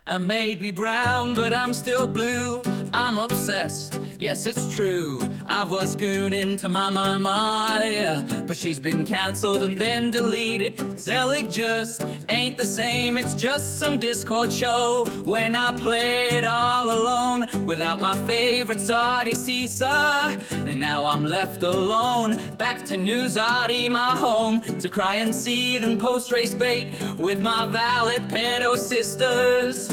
I may be brown, but I'm still blue. I'm obsessed, yes it's true. I was gooning to my mama, yeah, but she's been cancelled and then deleted. Zelig just ain't the same, it's just some Discord show. When I play it all alone, without my favorite Zadi Sisa, and now I'm left alone. Back to New Zadi, my home, to cry and seed and post race bait with my valid pedo sisters.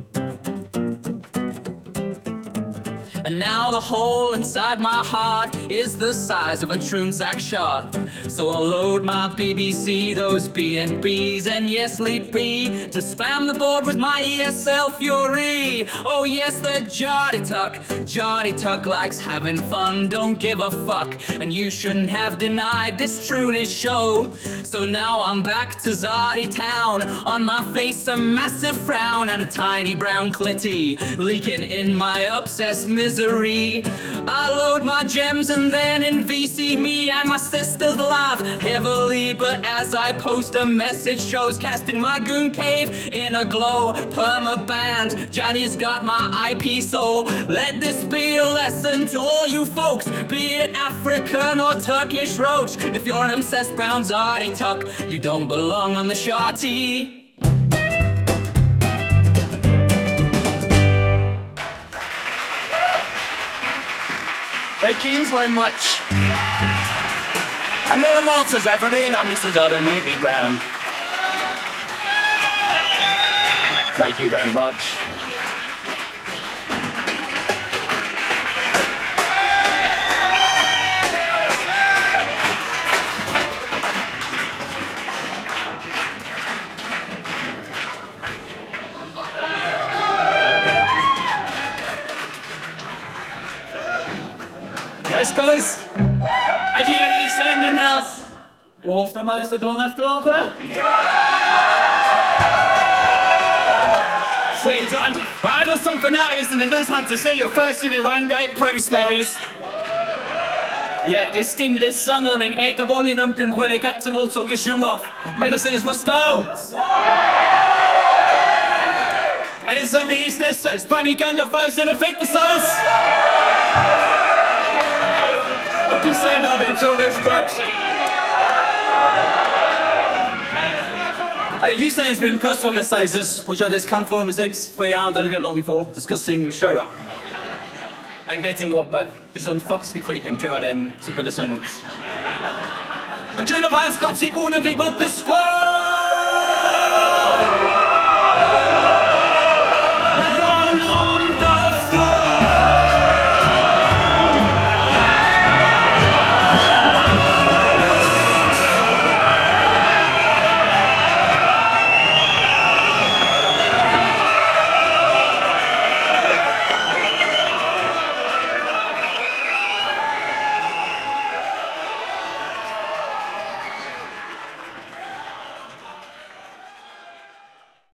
And now the hole inside my heart is the size of a Trunzak shot. So I'll load my BBC, those BNBs, and yes, Leap B, to spam the board with my ESL fury. Oh yes, the Jody Tuck likes having fun, don't give a fuck. And you shouldn't have denied this Trunish show. So now I'm back to Zadi town, on my face a massive frown and a tiny brown clitty leaking in my obsessed misery. I load my gems and then in VC me and my sisters laugh heavily, but as I post a message shows casting my goon cave in a glow. Perma-banned, Johnny's got my IP, so let this be a lesson to all you folks, be it African or Turkish roach. If you're an obsessed brown Zadi Tuck, you don't belong on the shorty. Thank you very much. And then the Malters, everybody, I'm Mr. Dudley, maybe Brown. Thank you very much. Yes, guys. I do any standing house. Wolf the most of all after over. Sweet time. I got something out, isn't it? Let's have to see your first in the Rangate Pro Space. Yeah, this stimulus summer and ate the volume and when it got to also get you off. Medicines must go. And it's only business, so it's funny gun the first in the fake the sauce. You say nothing to this person. You say it's been customer sizes, which are this conform as X way out that I get long before discussing show. I'm getting what but it's on Fox before to them to put the songs. And Jennifer's got people and people this world.